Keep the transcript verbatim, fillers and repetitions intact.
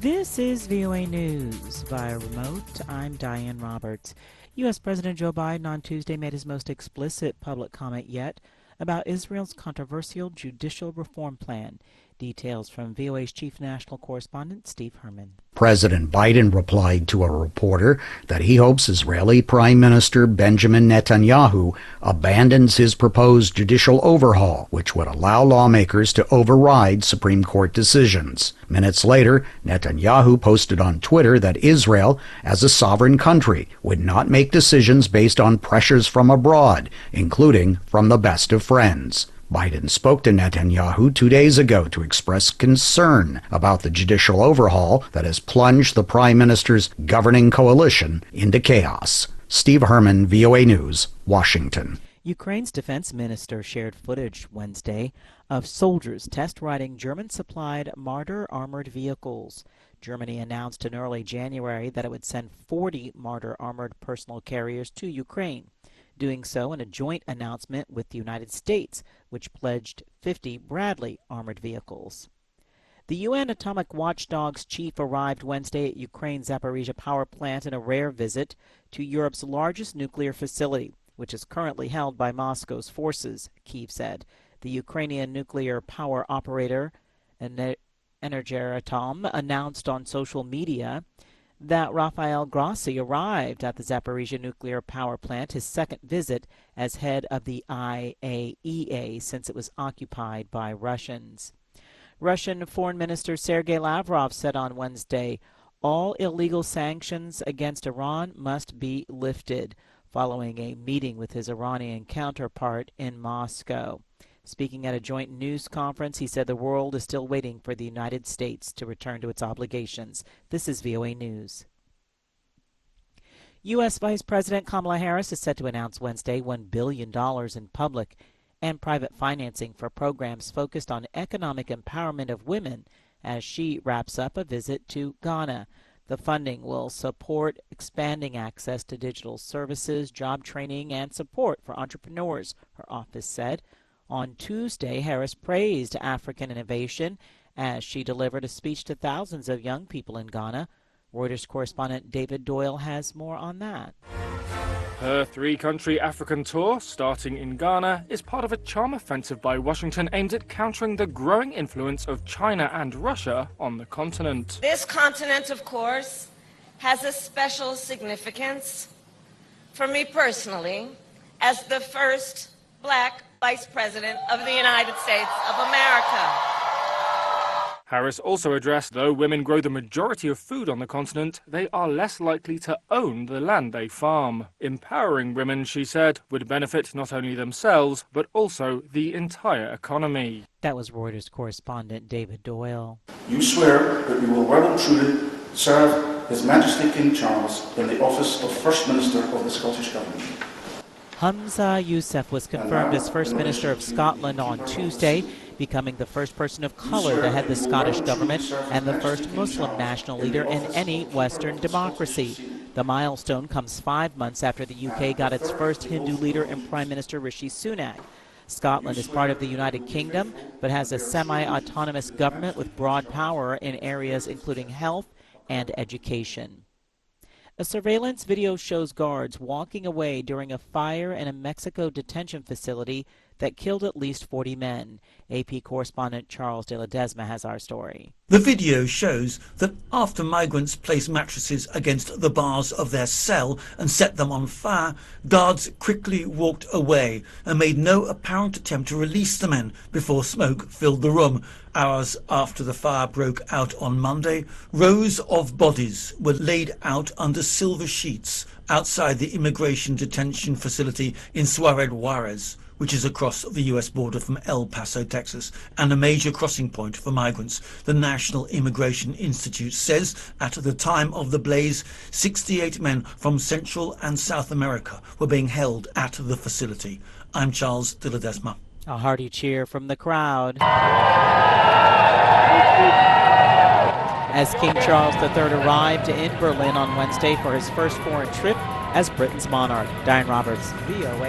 This is V O A News via remote. I'm Diane Roberts. U S. President Joe Biden on Tuesday made his most explicit public comment yet about Israel's controversial judicial reform plan. Details from V O A's chief national correspondent, Steve Herman. President Biden replied to a reporter that he hopes Israeli Prime Minister Benjamin Netanyahu abandons his proposed judicial overhaul, which would allow lawmakers to override Supreme Court decisions. Minutes later, Netanyahu posted on Twitter that Israel, as a sovereign country, would not make decisions based on pressures from abroad, including from the best of friends. Biden spoke to Netanyahu two days ago to express concern about the judicial overhaul that has plunged the prime minister's governing coalition into chaos. Steve Herman, V O A News, Washington. Ukraine's defense minister shared footage Wednesday of soldiers test-riding German-supplied Marder armored vehicles. Germany announced in early January that it would send forty Marder armored personal carriers to Ukraine, doing so in a joint announcement with the United States, which pledged fifty Bradley armored vehicles. The U N Atomic Watchdog's chief arrived Wednesday at Ukraine's Zaporizhzhia power plant in a rare visit to Europe's largest nuclear facility, which is currently held by Moscow's forces, Kyiv said. The Ukrainian nuclear power operator, Energoatom, announced on social media that Rafael Grossi arrived at the Zaporizhzhia nuclear power plant, his second visit as head of the I A E A since it was occupied by Russians. Russian Foreign Minister Sergei Lavrov said on Wednesday, all illegal sanctions against Iran must be lifted, following a meeting with his Iranian counterpart in Moscow. Speaking at a joint news conference, he said the world is still waiting for the United States to return to its obligations. This is V O A News. U S. Vice President Kamala Harris is set to announce Wednesday one billion dollars in public and private financing for programs focused on economic empowerment of women as she wraps up a visit to Ghana. The funding will support expanding access to digital services, job training, and support for entrepreneurs, her office said. On Tuesday, Harris praised African innovation as she delivered a speech to thousands of young people in Ghana. Reuters correspondent David Doyle has more on that. Her three-country African tour, starting in Ghana, is part of a charm offensive by Washington aimed at countering the growing influence of China and Russia on the continent. This continent, of course, has a special significance for me personally as the first black Vice President of the United States of America. Harris also addressed, though women grow the majority of food on the continent, they are less likely to own the land they farm. Empowering women, she said, would benefit not only themselves, but also the entire economy. That was Reuters correspondent David Doyle. You swear that you will well and truly serve His Majesty King Charles in the office of First Minister of the Scottish Government. Humza Yousaf was confirmed as First Minister of Scotland on Tuesday, becoming the first person of color to head the Scottish government and the first Muslim national leader in any Western democracy. The milestone comes five months after the U K got its first Hindu leader in Prime Minister Rishi Sunak. Scotland is part of the United Kingdom, but has a semi-autonomous government with broad power in areas including health and education. A surveillance video shows guards walking away during a fire in a Mexico detention facility that killed at least forty men. A P correspondent Charles de Ledesma has our story. The video shows that after migrants placed mattresses against the bars of their cell and set them on fire, guards quickly walked away and made no apparent attempt to release the men before smoke filled the room. Hours after the fire broke out on Monday, rows of bodies were laid out under silver sheets outside the immigration detention facility in Ciudad Juarez, which is across the U S border from El Paso, Texas, and a major crossing point for migrants. The National Immigration Institute says at the time of the blaze, sixty-eight men from Central and South America were being held at the facility. I'm Charles de Ledesma. A hearty cheer from the crowd as King Charles the Third arrived in Berlin on Wednesday for his first foreign trip as Britain's monarch. Diane Roberts, V O A.